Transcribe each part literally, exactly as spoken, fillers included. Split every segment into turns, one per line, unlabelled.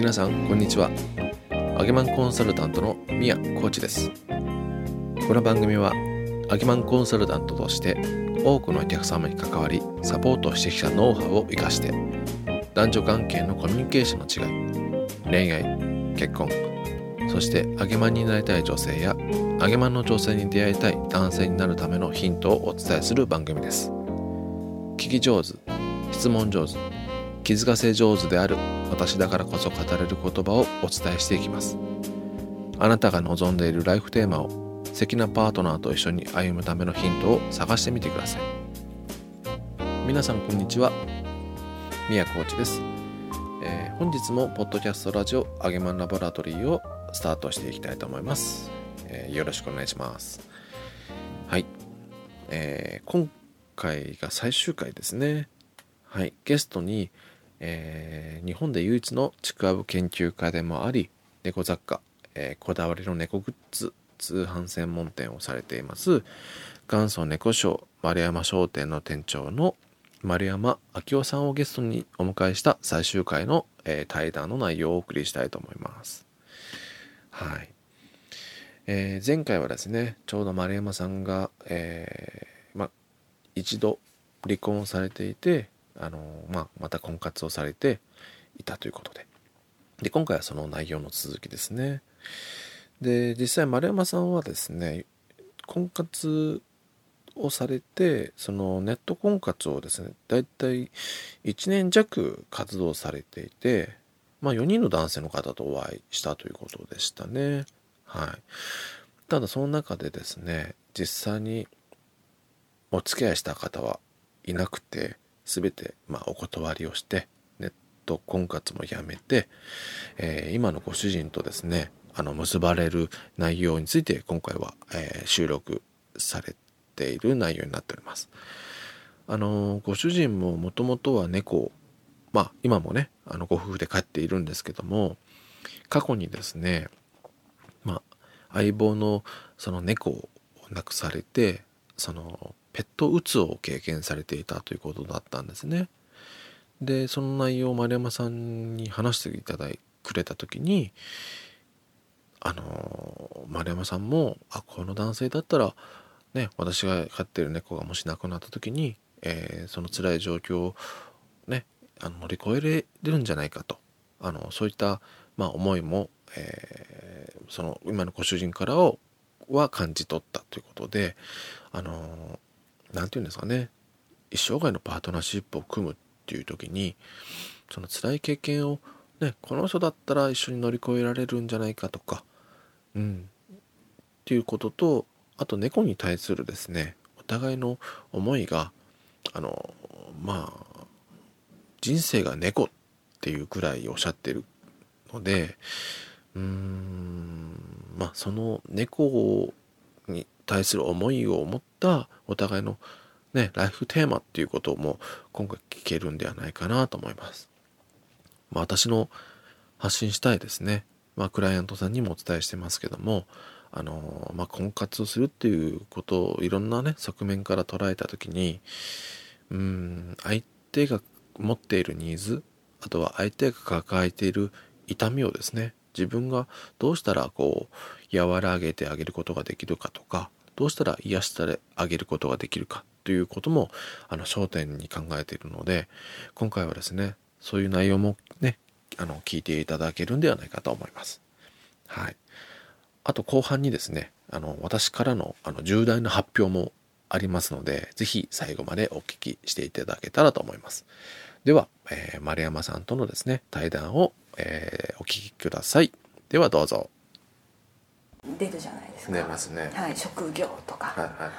皆さんこんにちは。アゲマンコンサルタントの宮コーチです。この番組はアゲマンコンサルタントとして多くのお客様に関わりサポートしてきたノウハウを生かして男女関係のコミュニケーションの違い、恋愛、結婚、そしてアゲマンになりたい女性やアゲマンの女性に出会いたい男性になるためのヒントをお伝えする番組です。聞き上手、質問上手、気づかせ上手である私だからこそ語れる言葉をお伝えしていきます。あなたが望んでいるライフテーマを素敵なパートナーと一緒に歩むためのヒントを探してみてください。皆さんこんにちは。宮コーチです。えー、本日もポッドキャストラジオアゲマンラボラトリーをスタートしていきたいと思います。えー、よろしくお願いします。はい、えー、今回が最終回ですね。はい、ゲストに、えー、日本で唯一のちくわぶ研究家でもあり猫雑貨、えー、こだわりの猫グッズ通販専門店をされています元祖猫商丸山商店の店長の丸山明夫さんをゲストにお迎えした最終回の、えー、対談の内容をお送りしたいと思います。はい、えー、前回はですねちょうど丸山さんが、えーま、一度離婚をされていてあの、まあ、また婚活をされていたということで、で今回はその内容の続きですね。で実際丸山さんはですね婚活をされてそのネット婚活をですねだいたいいちねん弱活動されていて、まあ、よにんの男性の方とお会いしたということでしたね。はい、ただその中でですね実際にお付き合いした方はいなくて全てまあお断りをしてネット婚活もやめて、えー、今のご主人とですねあの結ばれる内容について今回は、えー、収録されている内容になっております。あのご主人ももともとは猫をまあ今もねあのご夫婦で飼っているんですけども、過去にですねまあ相棒のその猫を亡くされてそのペットうつを経験されていたということだったんですね。でその内容を丸山さんに話していただいてくれた時にあの丸山さんもあこの男性だったらね私が飼っている猫がもし亡くなった時に、えー、その辛い状況をねあの乗り越えれるんじゃないかとあのそういった、まあ、思いも、えー、その今のご主人からをは感じ取ったということであのなんていうんですかね一生涯のパートナーシップを組むっていう時にその辛い経験をねこの人だったら一緒に乗り越えられるんじゃないかとかうんっていうこととあと猫に対するですねお互いの思いがあのまあ人生が猫っていうくらいおっしゃってるのでうーんまあその猫に対する思いを持ったお互いのね、ライフテーマっていうことも今回聞けるんではないかなと思います。まあ、私の発信したいですね、まあ、クライアントさんにもお伝えしてますけどもあの、まあ、婚活をするっていうことをいろんなね側面から捉えた時にうーん相手が持っているニーズあとは相手が抱えている痛みをですね自分がどうしたらこう和らげてあげることができるかとかどうしたら癒してあげることができるかということもあの焦点に考えているので今回はですねそういう内容もねあの聞いていただけるんではないかと思います。はい、あと後半にですねあの私からのあの重大な発表もありますのでぜひ最後までお聞きしていただけたらと思います。では、えー、丸山さんとのですね対談を、えー、お聞きください。ではどうぞ。
出るじゃないですか。
出ますね。
はい、職業とか、
はいはいはいはい、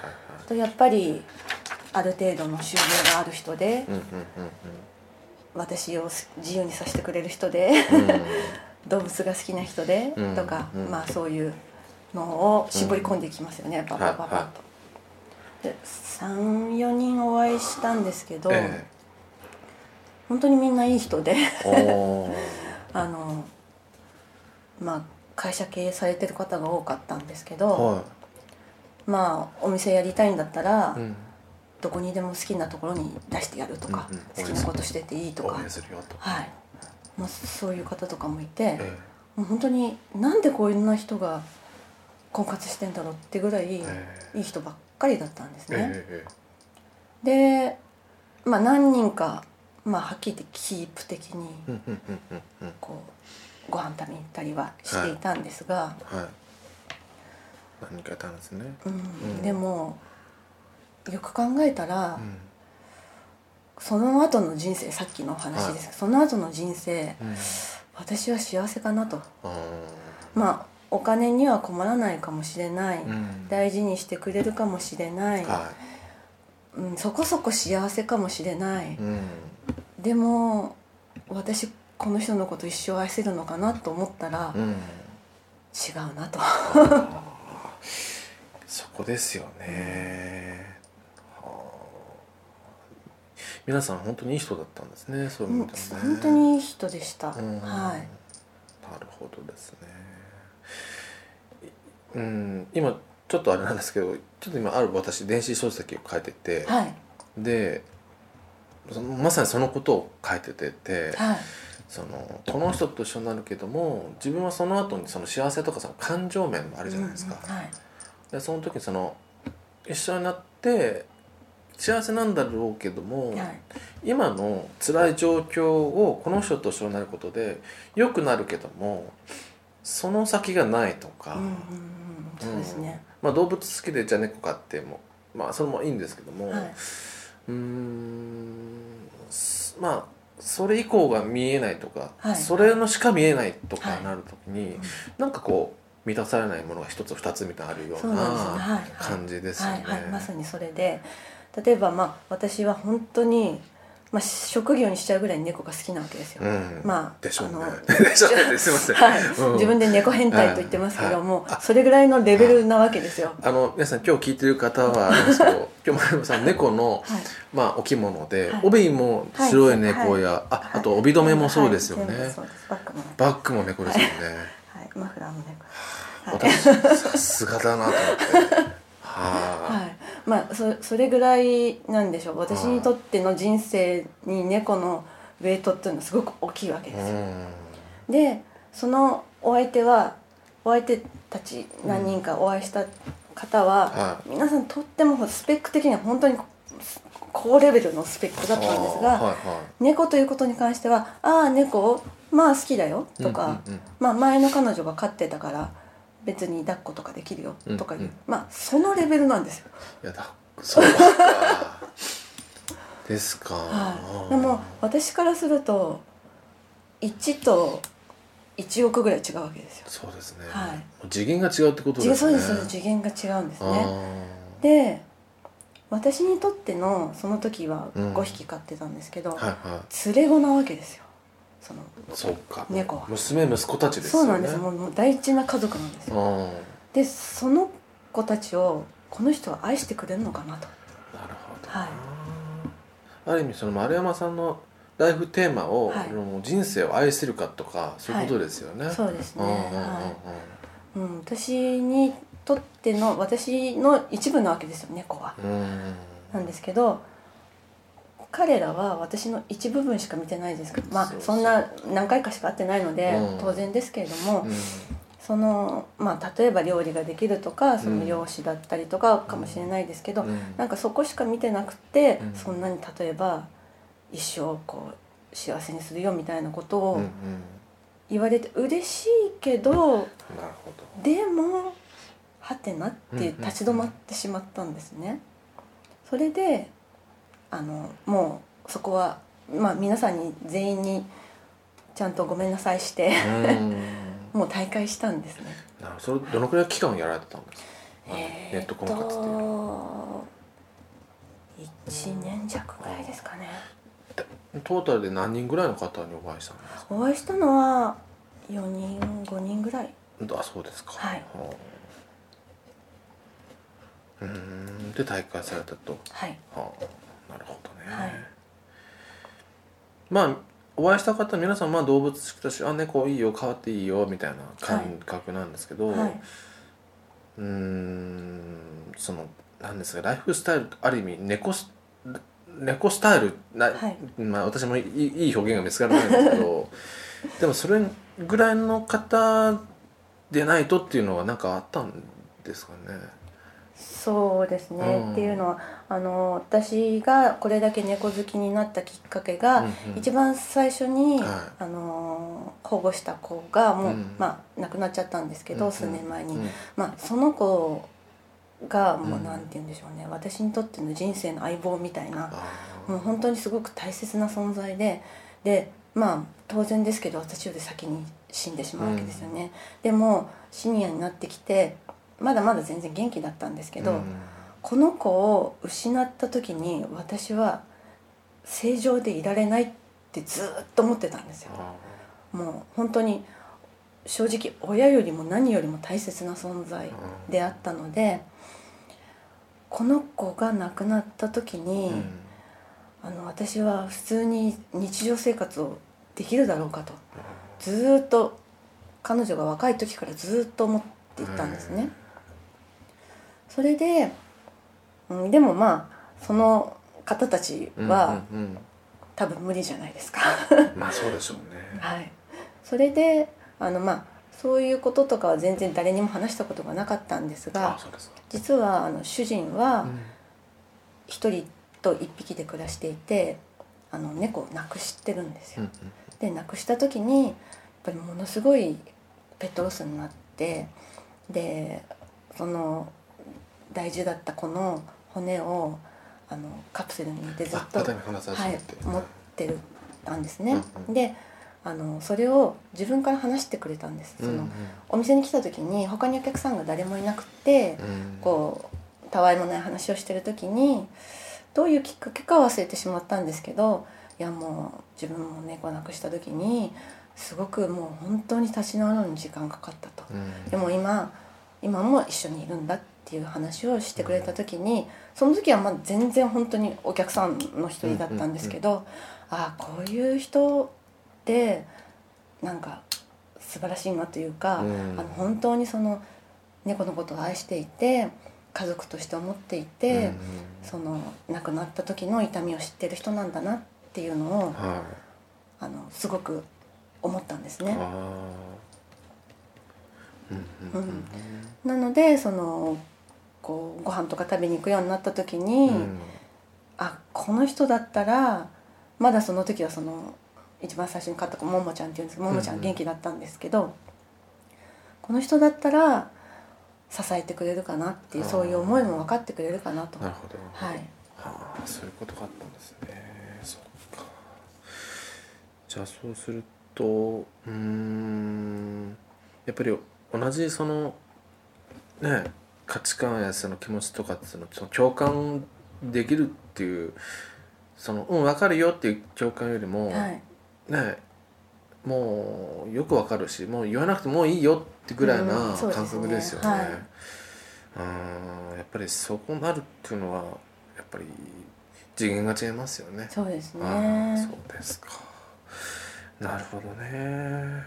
とやっぱりある程度の収入がある人で、
うんうんうんうん、
私を自由にさせてくれる人で、うん、動物が好きな人で、うん、とか、うん、まあそういうのを絞り込んでいきますよね、うん、パパパパッと、はいはい、でさん、よにんお会いしたんですけど、えー、本当にみんないい人であのまあ会社経営されてる方が多かったんですけど、はい、まあお店やりたいんだったら、うん、どこにでも好きなところに出してやるとか、うんうん、好きなことしてていいとか、はい、 まあ、そういう方とかもいて、
ええ、
もう本当になんでこんな人が婚活してんだろうってぐらいいい人ばっかりだったんですね、
え
え、で、まあ、何人か、まあ、はっきり言ってキープ的にこうご飯食べに行ったりはしていたんですが、
はいはい、何人かいたんですね、
うん
うん、
でもよく考えたら、
うん、
その後の人生、さっきのお話ですけど、はい、その後の人生、うん、私は幸せかなと、まあお金には困らないかもしれない、うん、大事にしてくれるかもしれない、はい、うん、そこそこ幸せかもしれない、うん、でも私この人のこと一生愛せるのかなと思ったら、うん、違うなと
そこですよね、うん、皆さん本当にいい人だったんですね。そういう意味でもね、
本当にいい人でした、うん、はい、
なるほどですね。うん、今ちょっとあれなんですけど、ちょっと今ある私電子書籍を書いてて、はい、でまさにそのことを書いててて、はい、そのこの人と一緒になるけども自分はその後にその幸せとかその感情面もあるじゃないですか、うんうん、はい、でその時にその一緒になって幸せなんだろうけども、はい、今の辛い状況をこの人と一緒になることで良くなるけどもその先がないとか、うんうんうん、
そうですね、
うん、まあ、動物好きでじゃあ猫飼ってもまあそれもいいんですけども、はい、うーんまあそれ以降が見えないとか、はい、それのしか見えないとかなるときに、はい、なんかこう満たされないものが一つ二つみたいなあるような感じですよね。
はいはい、まさにそれで、例えばまあ私は本当にまあ、職業にしちゃうぐらい猫が好きなわけですよ、うん、まあ、
でしょうね、
あの
でしょうね、すいません、
はい、うん、自分で猫変態と言ってますけども、はい、それぐらいのレベルなわけですよ。
あの皆さん今日聞いてる方はあれですけど今日丸山さん猫の、はい、まあ、お着物で、はい、帯も白い猫や、はい、あ, あと帯留めもそうですよね、はい、そうです、バッグもバッグも猫ですよね、
はいはい、マフラーも猫、
はい、私さすがだなと思って
はい、まあ そ, それぐらいなんでしょう。私にとっての人生に猫のウェイトっていうのはすごく大きいわけですよ。でそのお相手はお相手たち何人かお会いした方は、うん、皆さんとってもスペック的には本当に高レベルのスペックだったんですが、はいはい、猫ということに関してはああ猫まあ好きだよとか、うんうんうん、まあ、前の彼女が飼ってたから別に抱っことかできるよとかいう、うんうん、まあそのレベルなんですよ。
いやだそうかですか、
はい、でも私からするといちといちおくぐらい違うわけですよ。
そうですね、
はい、
次元が違うってことですね。
そうですそうです、次元が違うんですね。で私にとってのその時はごひき飼ってたんですけど、うん、はいはい、連れ子なわけですよ。その
そうか、
猫は
娘息子たちですよね。
そうなんです、もう大事な家族なんですよ。でその子たちをこの人は愛してくれるのかなと。
なるほど、
はい、
ある意味その丸山さんのライフテーマを、はい、もう人生を愛せるかとかそういうことですよね、はい、
そうですね、はい、うん、私にとっての私の一部なわけですよ猫は。うんなんですけど彼らは私の一部分しか見てないですけど、まあ そ, そんな何回かしか会ってないので、うん、当然ですけれども、うん、そのまあ例えば料理ができるとかその容姿だったりとかかもしれないですけど、うん、なんかそこしか見てなくて、うん、そんなに例えば一生こう幸せにするよみたいなことを言われて嬉しいけど、うんうん、なるほど、でもはてなって立ち止まってしまったんですね。それであのもうそこは、まあ、皆さんに全員にちゃんとごめんなさいしてもう退会したんですね。
なるほど。それどのくらい期間やられてたんですか、えー、ネット婚活っていうのは。
いちねん弱ぐらいですかね。
トータルで何人ぐらいの方にお会いしたんですか。
お会いしたのはよにんごにんぐらい。
あ、そうですか。はい、はあ、うんで退会されたと。はい、はあ、なるほどね、はい、まあお会いした方皆さんまあ動物好きだし、あ猫いいよ飼っていいよみたいな感覚なんですけど、はいはい、うーんそのなんですかライフスタイルある意味猫猫スタイルな、はい、まあ私もいい、いい表現が見つからないんですけどでもそれぐらいの方でないとっていうのは何かあったんですかね。
そうですね、
うん、
っていうのはあの私がこれだけ猫好きになったきっかけが、うんうん、一番最初に、はい、あの保護した子がもう、うん、まあ、亡くなっちゃったんですけど、うん、数年前に、うん、まあ、その子がもう何て言うんでしょうね、私にとっての人生の相棒みたいな、もう本当にすごく大切な存在で、でまあ当然ですけど私より先に死んでしまうわけですよね、うん、でもシニアになってきてまだまだ全然元気だったんですけど、うん、この子を失った時に私は正常でいられないってずっと思ってたんですよ。もう本当に正直親よりも何よりも大切な存在であったので、この子が亡くなった時に、うん、あの私は普通に日常生活をできるだろうかとずっと彼女が若い時からずっと思っていたんですね。それで、うん、でもまあその方たちは、うんうんうん、多分無理じゃないですか
まあそうでしょうね。
はい、それであのまあそういうこととかは全然誰にも話したことがなかったんですが、
そうですか。
実はあの主人は一人と一匹で暮らしていて、あの猫を亡くしてるんですよ、うんうん、で亡くした時にやっぱりものすごいペットロスになって、でその大事だった子の骨をあのカプセルに入れてずっと、はい、持ってるたんですね、うんうん、であのそれを自分から話してくれたんです。その、うんうん、お店に来た時に他にお客さんが誰もいなくて、うん、こうたわいもない話をしてる時にどういうきっかけか忘れてしまったんですけど、いやもう自分も猫を亡くした時にすごくもう本当に立ち直るのに時間かかったと、うん、でも今今も一緒にいるんだっていう話をしてくれた時に、その時はまあ全然本当にお客さんの一人だったんですけど、うんうんうん、ああこういう人ってなんか素晴らしいなというか、うん、あの本当にその猫のことを愛していて家族として思っていて、うんうん、その亡くなった時の痛みを知ってる人なんだなっていうのを、はい、あのすごく思ったんですね。うんうん、なのでそのこうご飯とか食べに行くようになった時に、うん、あこの人だったらまだその時はその一番最初に飼った子ももちゃんっていうんですけど、ももちゃん元気だったんですけど、うんうん、この人だったら支えてくれるかなっていう、そういう思いも分かってくれるかなと。
なるほど、
はい、
はあ、そういうことがあったんですね。そっか。じゃあそうするとうーんやっぱり同じそのね価値観やその気持ちとかってその、その共感できるっていうそのうん分かるよっていう共感よりも、はい、ねもうよく分かるしもう言わなくてもういいよってぐらいな感覚ですよね。うん、そうですね。はい、うんやっぱりそこになるっていうのはやっぱり次元が違いますよね。
そうですね。
あそうですか。なるほどね。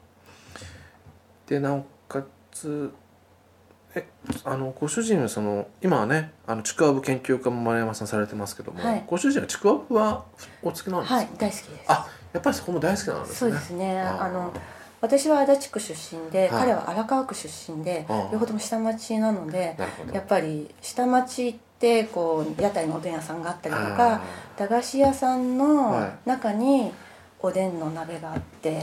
でなおかつえあのご主人はその今はねあのちくわぶ研究家も丸山さんされてますけども、はい、ご主人はちくわぶはお好きなんですか？
はい大好きです。
あやっぱりそこも大好きなんですね。
そうですね。ああの私は足立区出身で、はい、彼は荒川区出身で両方とも下町なので、やっぱり下町ってこう屋台のおでん屋さんがあったりとか駄菓子屋さんの中におでんの鍋があって、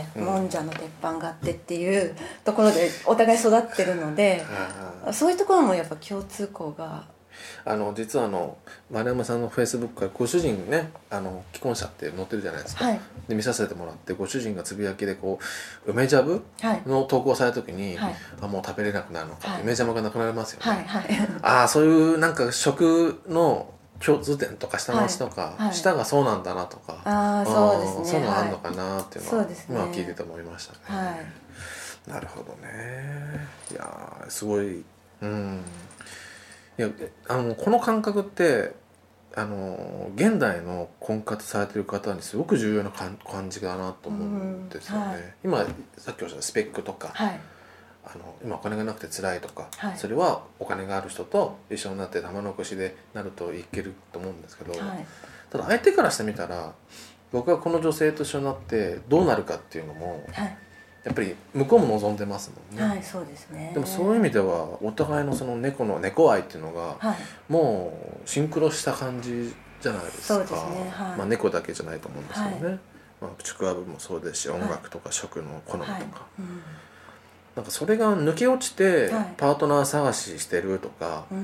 はい、もんじゃの鉄板があってっていうところでお互い育ってるので、そういうところもやっぱ共通項が
あの実はあの丸山さんのフェイスブックからご主人ねあの既婚者って載ってるじゃないですか、はい、で見させてもらってご主人がつぶやきでこう梅ジャブの投稿された時に、はい、あもう食べれなくなるのか、はい、梅ジャムがなくなりますよね、はいはい、ああそういうなんか食の共通点とか下町とか、はいはい、舌がそうなんだなとか
あそうですね
そういうのあるのかなっていうのは、
はい、
今聞いてて思いましたね、はい、なるほどね。いやすごいうんいやあのこの感覚ってあの現代の婚活されてる方にすごく重要な感じだなと思うんですよね、はい、今さっきおっしゃったスペックとか、はい、あの今お金がなくて辛いとか、はい、それはお金がある人と一緒になって玉のこしでなるといけると思うんですけど、はい、ただ相手からしてみたら僕はこの女性と一緒になってどうなるかっていうのも、
はい、
やっぱり向こうも望んでますもんね。
はい、そうですね。
でもそういう意味ではお互いのその猫の猫愛っていうのが、はい、もうシンクロした感じじゃないですか。
そうですね、はい、
まあ、猫だけじゃないと思うんですけどね、はい、まあ、ちくわぶもそうですし、音楽とか食の好みとか、はいはい、うん、なんかそれが抜け落ちてパートナー探ししてるとか、はい、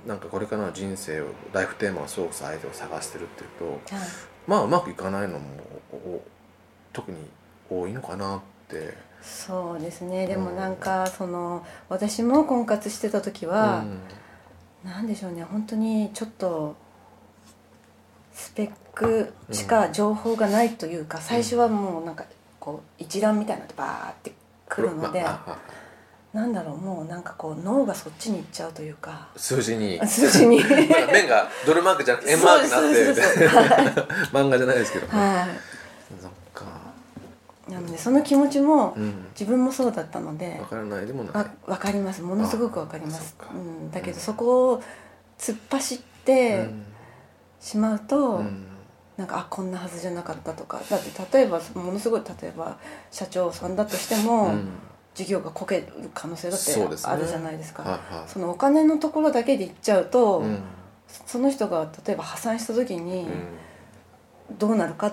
なんかこれからの人生をライフテーマをすごく相手を探してるっていうと、はい、まあうまくいかないのも特に多いのかなって。
そうですね。でもなんかその私も婚活してた時は、うん、なんでしょうね、本当にちょっとスペックしか情報がないというか、うん、最初はもうなんかこう一覧みたいなのでバーってくるので、なんだろう、もうなんかこう脳がそっちに行っちゃうというか、
数字に
数字に
面がドルマークじゃなくて円マークになってみたいな漫画じゃないですけど、ね、はい、そっか。
なのでその気持ちも自分もそうだったので、
うん、分からないでもない。
分かります、ものすごく分かります。うん、だけどそこを突っ走ってしまうと、うん、なんかあこんなはずじゃなかったとか、だって例えばものすごい例えば社長さんだとしても、うん、事業がこける可能性だってあるじゃないですか。 そ, です、ね、はいはい、そのお金のところだけでいっちゃうと、うん、その人が例えば破産した時にどうなるかって、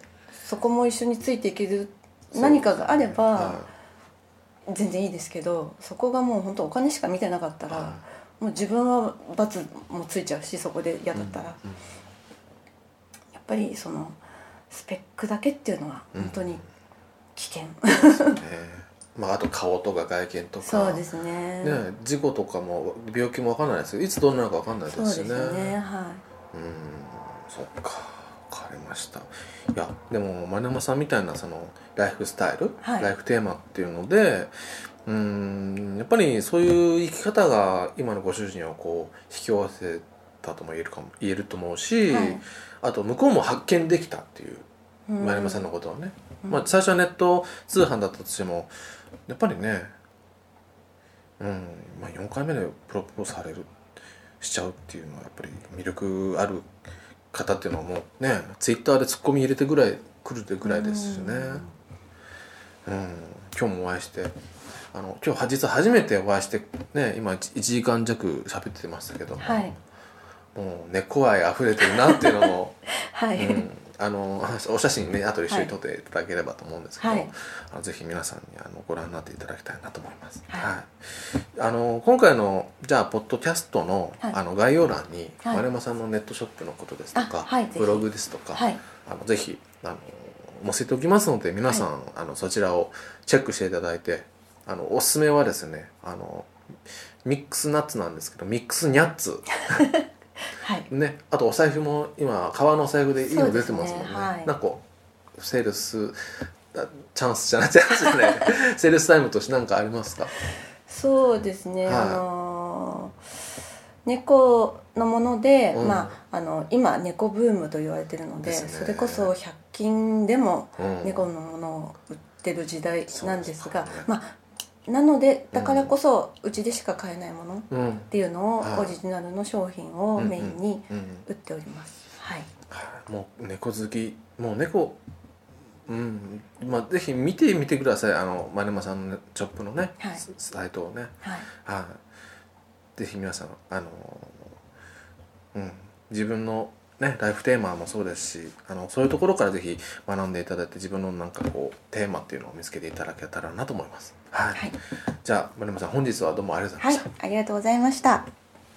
そこも一緒についていける何かがあれば全然いいですけど、そこがもう本当お金しか見てなかったら、もう自分は罰もついちゃうし、そこで嫌だったら、やっぱりそのスペックだけっていうのは本当に危険、うん
まあ、あと顔とか外見とか、
そうですね、
ね、事故とかも病気も分からないですけど、いつどうなるか分かんないですしね。
そうですね、はい、うん、
そっか、分かりました。いやでも丸山さんみたいなそのライフスタイル、はい、ライフテーマっていうので、うーんやっぱりそういう生き方が今のご主人をこう引き寄せたとも言えるかも言えると思うし、はい、あと向こうも発見できたっていう、丸山さんのことはね、まあ、最初はネット通販だったとしてもやっぱりね、うんまあ、よんかいめでプロポーズされるしちゃうっていうのはやっぱり魅力ある方っていうのはもうね、ツイッターでツッコミ入れてぐらい来るぐらいですしね、うん、今日もお会いして、あの今日実は初めてお会いしてね、今いちじかん弱喋ってましたけど、はい、もう猫愛あふれてるなっていうのも、はい、うん、あのお写真ね後で一緒に撮っていただければと思うんですけど、はい、あのぜひ皆さんにあのご覧になっていただきたいなと思います、はいはい、あの今回のじゃあポッドキャスト の,、はい、あの概要欄に、はい、丸山さんのネットショップのことですとか、はい、ブログですとか、はい、あのぜひあの載せておきますので、皆さん、はい、あのそちらをチェックしていただいて、あのおすすめはですね、あのミックスナッツなんですけど、ミックスニャッツはいね、あとお財布も今革のお財布でいいの出てますもんね、はい、なんかセールスチャンスじゃないチャンスじゃないセールスタイムとして何かありますか？そうですね、はい、あの
猫のもので、うん、まあ、あの今猫ブームと言われてるの で, で、ね、それこそひゃく均でも猫のものを売ってる時代なんですが、うん、まあなのでだからこそうちでしか買えないものっていうのを、うん、オリジナルの商品をメインに売っております、はい、
もう猫好き、もう猫、うんまあ、ぜひ見てみてください、あの丸山さんのショップのね、はい、サイトをね、はいはい、ぜひ皆さんあの、うん、自分のね、ライフテーマもそうですし、あのそういうところからぜひ学んでいただいて、自分のなんかこうテーマっていうのを見つけていただけたらなと思います。はい。はい、じゃあ丸山さん、本日はどうもありがとうございました。
はい、ありがとうございました。は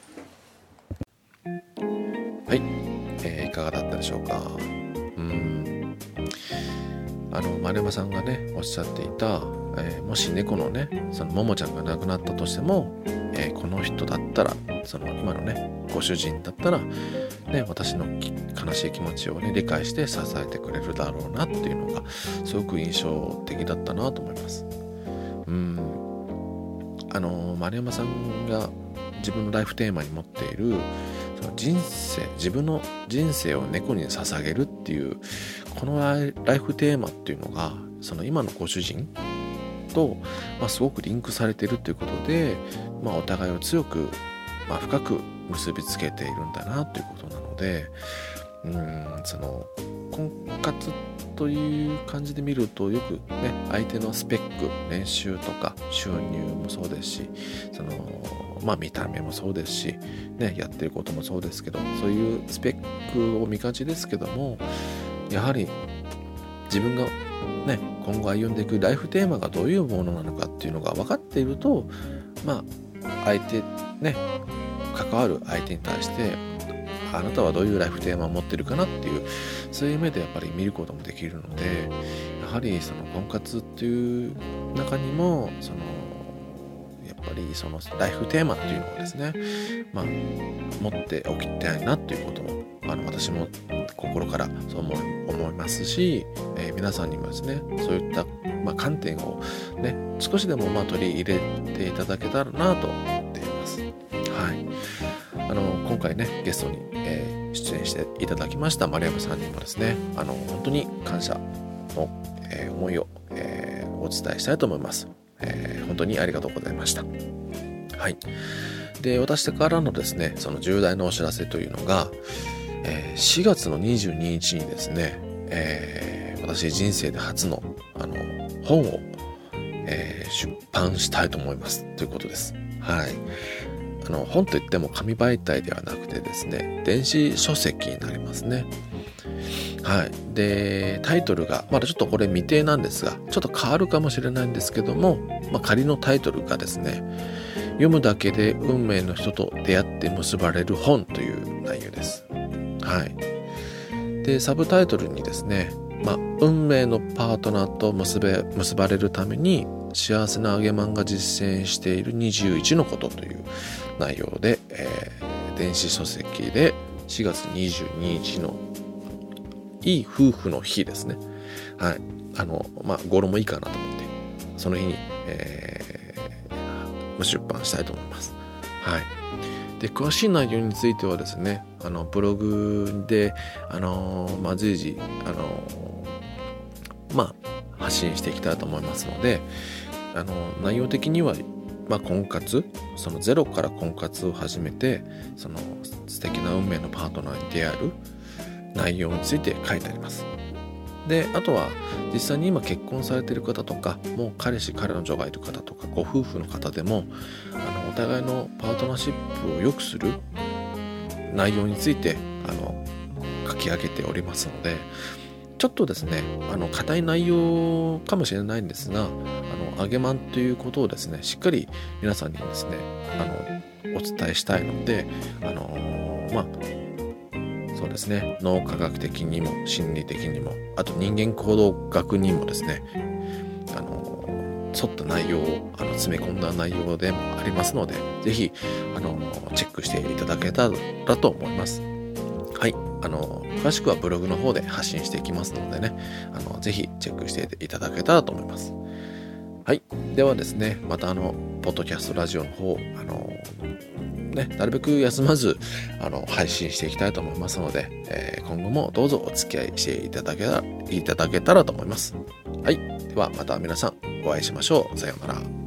い、えー、いかがだったでしょうか。うん、あの丸山さんがねおっしゃっていた、えー、もし猫のねそのももちゃんが亡くなったとしても、えー、この人だったら、その今のねご主人だったらね、私の悲しい気持ちをね理解して支えてくれるだろうなっていうのがすごく印象的だったなと思います。うん、あの丸山さんが自分のライフテーマに持っているその人生自分の人生を猫に捧げるっていうこのライフテーマっていうのがその今のご主人と、まあ、すごくリンクされているということで、まあ、お互いを強く、まあ、深く結びつけているんだなということなので、うんその婚活という感じで見るとよくね、相手のスペック、年収とか収入もそうですし、そのまあ見た目もそうですし、ね、やってることもそうですけど、そういうスペックを見がちですけども、やはり自分がね、今後歩んでいくライフテーマがどういうものなのかっていうのが分かっていると、まあ相手ね、関わる相手に対してあなたはどういうライフテーマを持ってるかなっていう、そういう目でやっぱり見ることもできるので、やはりその婚活っていう中にもそのやっぱりそのライフテーマっていうのをですね、まあ持っておきたいなっていうことも、あの私も心からそう思い、思いますし、えー、皆さんにもですね、そういった、まあ、観点をね、少しでもまあ取り入れていただけたらなと思っています。はい。あの今回ね、ゲストに、えー、出演していただきました丸山さんにもですね、あの本当に感謝の、えー、思いを、えー、お伝えしたいと思います。えー、本当にありがとうございました。はい。で、私からのですね、その重大なお知らせというのが、えー、しがつのにじゅうににちにですね、えー、私人生で初のあの本を、えー、出版したいと思いますということです。はい。あの本といっても紙媒体ではなくてですね、電子書籍になりますね。はい。で、タイトルがまだちょっとこれ未定なんですが、ちょっと変わるかもしれないんですけども、まあ、仮のタイトルがですね、読むだけで運命の人と出会って結ばれる本という内容です。はい。で、サブタイトルにですね、まあ、運命のパートナーと結べ、結ばれるために幸せなあげまんが実践しているにじゅういちのことという内容で、えー、電子書籍でしがつにじゅうににちのいい夫婦の日ですね。はい。あの、まあ、語呂もいいかなと思って、その日に、えー、出版したいと思います。はい。で、詳しい内容についてはですね、あのブログで、あのー、まあ、随時、あのー、まあ、発信していきたいと思いますので、あのー、内容的には、まあ、婚活、そのゼロから婚活を始めて、その素敵な運命のパートナーに出会える内容について書いてあります。で、あとは実際に今結婚されている方とか、もう彼氏彼女がいる方とか、ご夫婦の方でも、あのお互いのパートナーシップを良くする内容についてあの書き上げておりますので、ちょっとですね、あの硬い内容かもしれないんですが、あのあげまんということをですね、しっかり皆さんにですね、あのお伝えしたいので、あのまあそうですね、脳科学的にも心理的にも、あと人間行動学にもですね、あの沿った内容をあの詰め込んだ内容でもありますので、ぜひあのチェックしていただけたらと思います。はい、あの詳しくはブログの方で発信していきますのでね、あのぜひチェックしていただけたらと思います。はい、ではですね、またあのポッドキャストラジオの方、あのね、なるべく休まずあの配信していきたいと思いますので、えー、今後もどうぞお付き合いしていただけたら、いただけたらと思います。はい、ではまた皆さんお会いしましょう。さようなら。